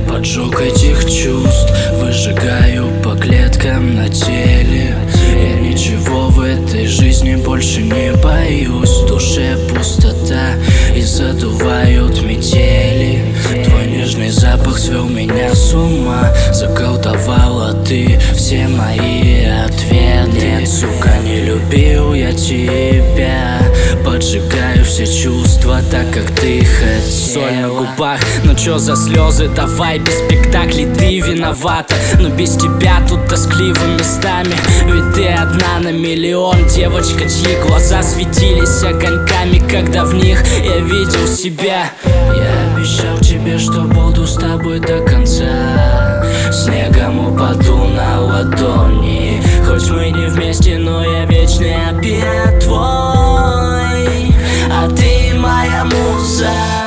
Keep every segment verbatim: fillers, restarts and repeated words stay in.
поджог этих чувств выжигаю по клеткам на теле. Я ничего в этой жизни больше не боюсь. В душе пустота и задувают метели. Твой нежный запах свел меня с ума. Заколдовала ты все мои ответы. Нет, сука, не любил я тебя. Поджигаю все чувства так, как ты хотела. Соль на губах, ну чё за слезы? Давай без спектаклей, ты виновата. Но без тебя тут тоскливо местами. Ведь ты одна на миллион. Девочка, чьи глаза светились огоньками, когда в них я видел себя. Я обещал тебе, что буду с тобой до конца. Снегом упаду на ладони. Хоть мы не вместе, но я вечный опять твой. А ты моя муза.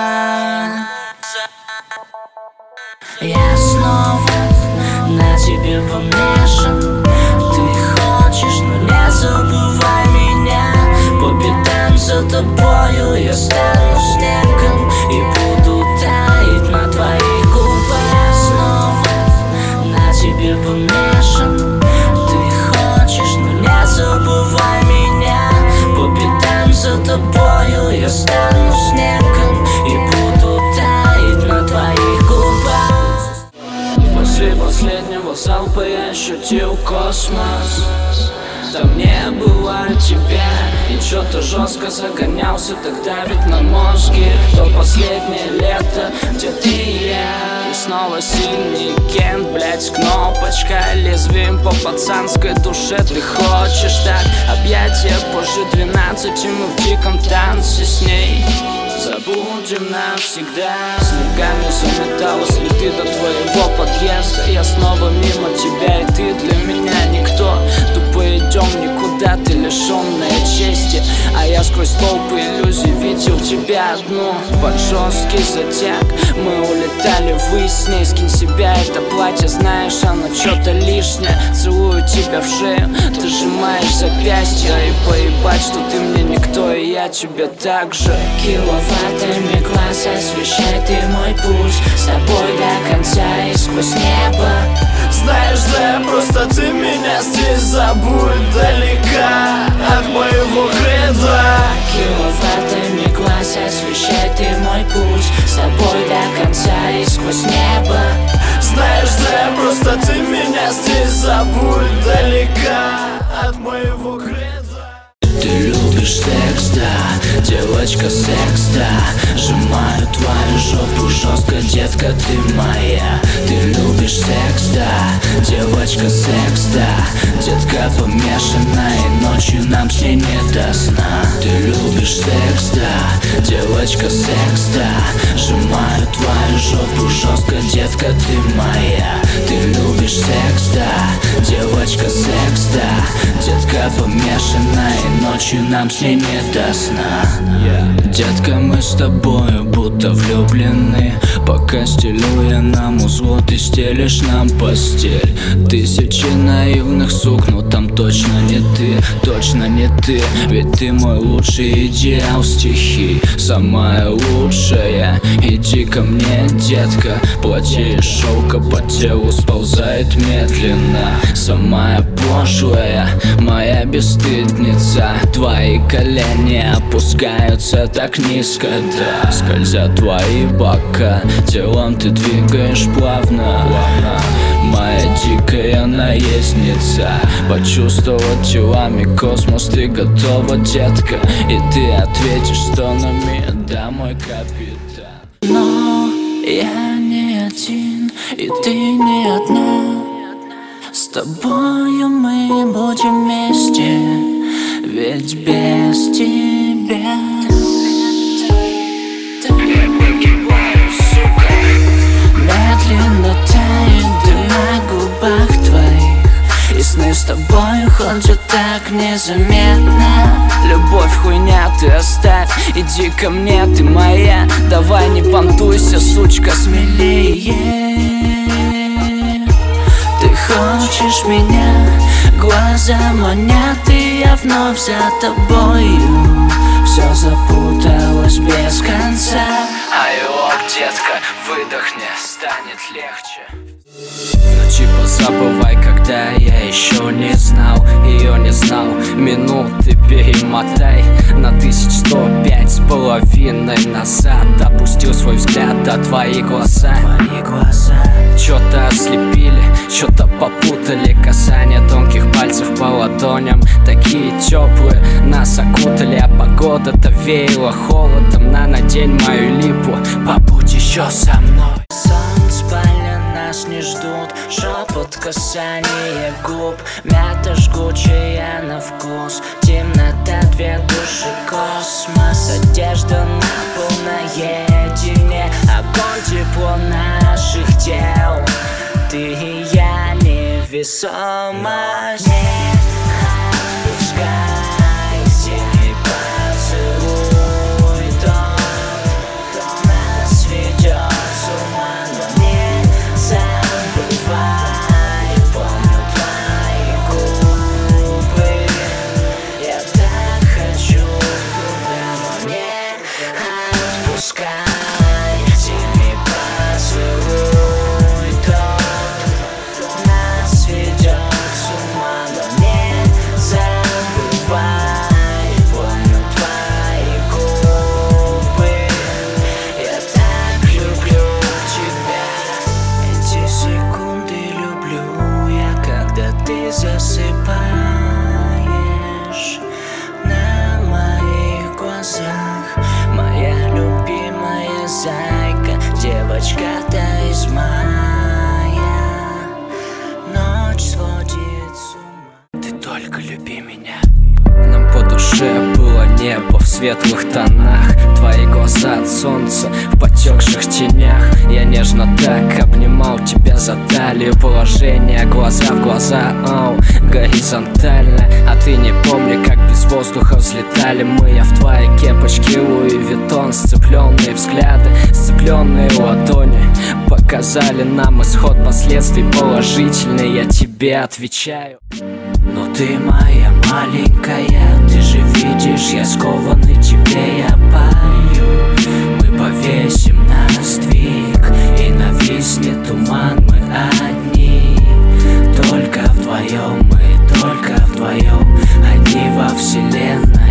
Я снова на тебе помешан. Ты хочешь, но не забывай меня. По пятам за тобою я стану снегом и буду таять на твоих губах. Я снова на тебе помешан. Ты хочешь, но не забывай меня. По пятам за тобою я стану снегом и буду таять на твоих губах. После последнего залпа я ощутил космос. Там не было тебя. И чё-то жестко загонялся тогда ведь на мозге. То последнее лето, где ты и я. И снова сильный кент, блять, кнопочка. Лезвием по пацанской душе. Ты хочешь так, объятия позже двенадцати. Мы в диком танце с ней. Забудем навсегда. Снегами заметала следы до твоего подъезда. Я снова мимо тебя, и ты для меня никто. Тупо идем никуда, ты лишенная чести. А я сквозь толпы иллюзий видел тебя одну. Под жесткий затяг мы улетали ввысь с ней. Скинь себя это платье, знаешь, оно что-то лишнее. Целую тебя в шею, ты сжимаешь запястье. И поебать, что ты мне никто, и я тебе так же. Киловаттами глаз освещай ты мой путь. С тобой до конца и сквозь небо. Знаешь, Зая, просто ты меня здесь забудь. Далека от моего кредо. Киловаттами глаз освещай ты мой путь. С тобой до конца и сквозь небо. Знаешь, Зая, просто ты меня здесь забудь. Далека от моего кредо. Ты любишь секс, да, девочка, секс, да. Сжимаю твою жопу жестко, детка, ты моя. Ты любишь секс, да, девочка, секс, да. Детка помешана, и ночью нам с ней не до сна. Ты любишь секс, да, девочка, секс, да. Сжимаю твою жопу жестко, детка, ты моя. Ты любишь секс, да, девочка, секс, да. Детка помешана, и ночью нам с ней не до сна. yeah. Детка, мы с тобою будто влюблены. Пока стелю я нам узло, ты стелишь нам постель. Тысячи наивных сук, но там точно не ты, точно не ты. Ведь ты мой лучший идеал стихий, самая лучшая. Иди ко мне, детка, платье из шелка по телу сползает медленно. Самая пошлая, моя бесстыдница. Твои колени опускаются так низко, да. Скользят твои бока, телом ты двигаешь плавно. Моя дикая наездница почувствовала телами космос. Ты готова, детка, и ты ответишь стонами: да, мой капитан. Но я не один, и ты не одна. С тобою мы будем вместе, ведь без тебя медленно тает дым на губах твоих. И сны с тобою ходят так незаметно. Любовь хуйня, ты оставь, иди ко мне, ты моя. Давай не понтуйся, сучка, смелее. Ты хочешь меня, глаза манят, и я вновь за тобою. Все запуталось без конца. Ай, ок, детка, выдохни. станет легче. Ну типа забывай, когда я еще не знал, ее не знал. Минуты перемотай на тысяч сто пять с половиной назад. Опустил свой взгляд, а твои глаза, твои глаза что-то ослепили, что-то попутали. Касание тонких пальцев по ладоням, такие теплые, нас окутали. А погода-то веяла холодом. На надень мою липу, побудь еще со мной. Сон, спальня, нас не ждут. Шепот, касание губ, мята жгучая на вкус. Темнота, две души, космос. Одежда на пол наедине. Огонь, тепло наших тел. Ты и я, невесомость. Не отпускай, синий поцелуй тот нас ведет с ума. Но не забывай, помню твои губы. Я так хочу туда, но не отпускай. Синий поцелуй тот нас ведет с ума. Но не забывай, помню твои губы. Я так люблю тебя. Эти секунды люблю я, когда ты засыпаешь на моих глазах. Моя любимая зайка, девочка-то из мая. Ночь сводит с ума. Ты только люби меня. Нам по душе было небо в светлых тонах. Твои глаза от солнца в потекших тенях. Я нежно так обнимал тебя за талию. Положение глаза в глаза, оу, горизонтально. А ты не помни, как без воздуха взлетали мы. Я в твоей кепочке Луи Виттон. Сцепленные взгляды, сцепленные ладони показали нам исход последствий положительный. Я тебе отвечаю. Но ты моя маленькая, ты же видишь, я скованный тебе, я пою. Мы повесим на сдвиг, и нависнет туман, мы одни. Только вдвоем, мы только вдвоем, одни во вселенной.